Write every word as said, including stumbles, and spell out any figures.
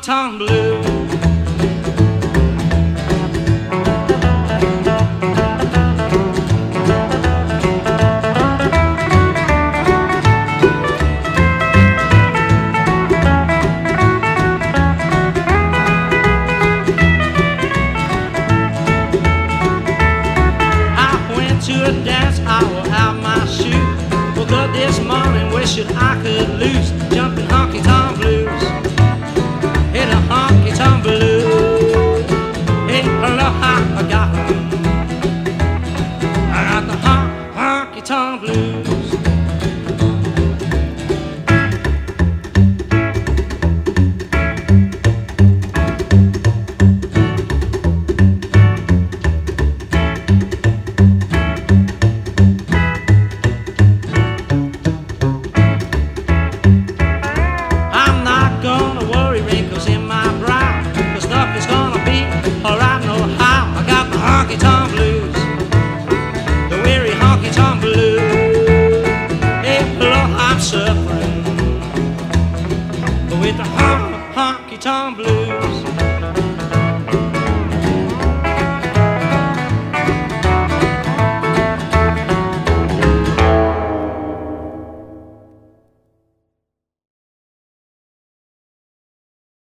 honky-tonk blues. To a dance, I will have my shoe. Woke up this morning wishing I could lose. Jumping honky-tonk blues. Hey, the honky-tonk blues. Hey, hello, I got them. I got the hon honky-tonk blues. Honky-tonk blues, the weary honky-tonk blues. Hey, Lord, I'm suffering with the honky-tonk blues.